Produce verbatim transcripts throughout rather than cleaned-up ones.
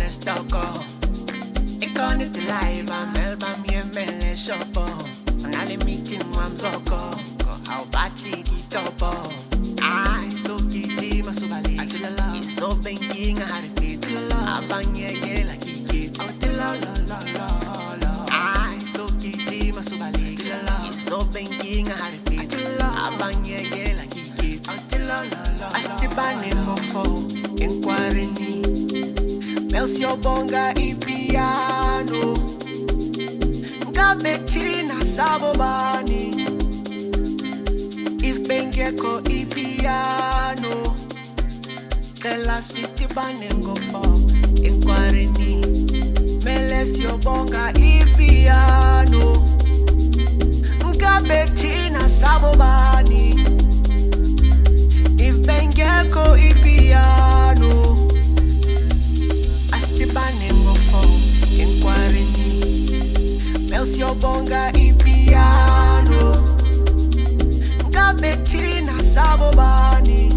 stoko. Ikon it live, I'm Melba me mele shopo. I'm not meeting one zoko. Go how batty topo. I so kiji masubali. Atila so banking I had it. Abanye ye like kiki. Atila la la la la. I so kiji masubali. So banking I had it. Abanye ye like kiki. Atila la la. Astibane mofo inquiring. Melsio bonga I piano. Ngabetina sabobani. If bengeko I piano. Kela city banengo fo inquirini. Melesio bonga I piano. Ngabetina sabobani. If bengeko I piano. Banengo fo inquirini. Melsio bonga I piano. Ngabetina sabobani.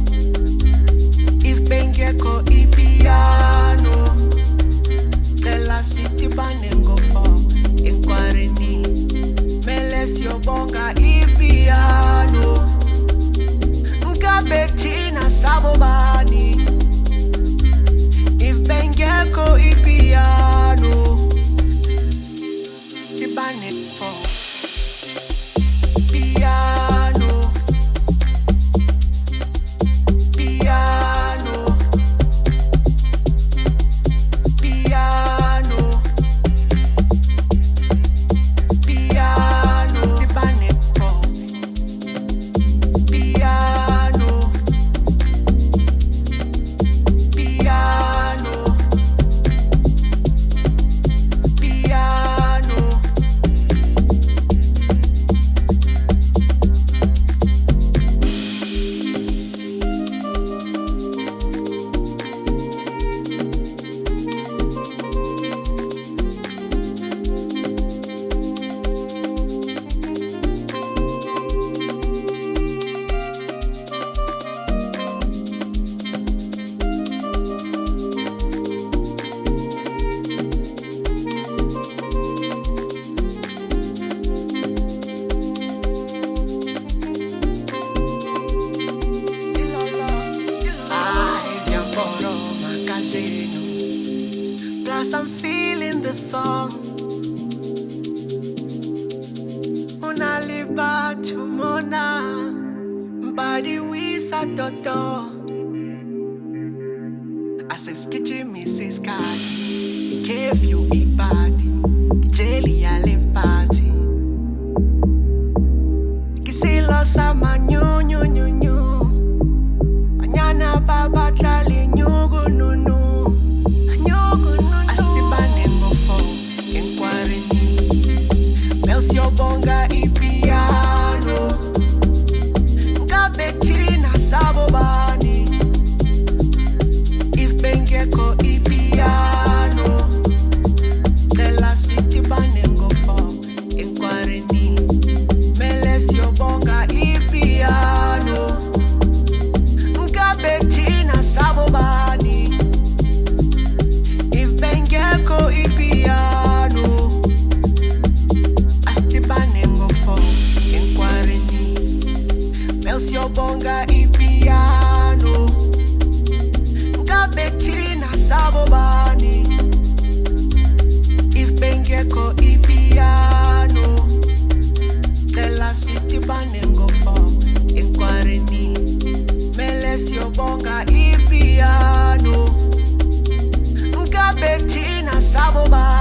If bengeko I piano. Kela city banengo fo inquirini. Melesio bonga I piano. Ngabetina sabobani. If bengeko I piano, the banet for piano, piano, piano, piano, the banet for piano, piano. Plus I'm feeling the song. Una liba tumona. Body we satoto. I say skitchy Missus Carty. Gave you a party. Jelly ale party. Kisilo sama nyu nyu nyu nyu. Anyana baba tlali nyugu nunu. Melsio bonga I piano. Ngabetina sabobani. If bengeko I piano. Kela city banengo fo inquirini. Melesio bonga I piano. Ngabetina sabobani. If bengeko I piano. Banengo fo inquirini. Melsio bonga I piano. Ngabetina sabobani. If bengeko I piano. Kela city banengo fo inquirini. Melesio bonga I piano. Ngabetina sabobani.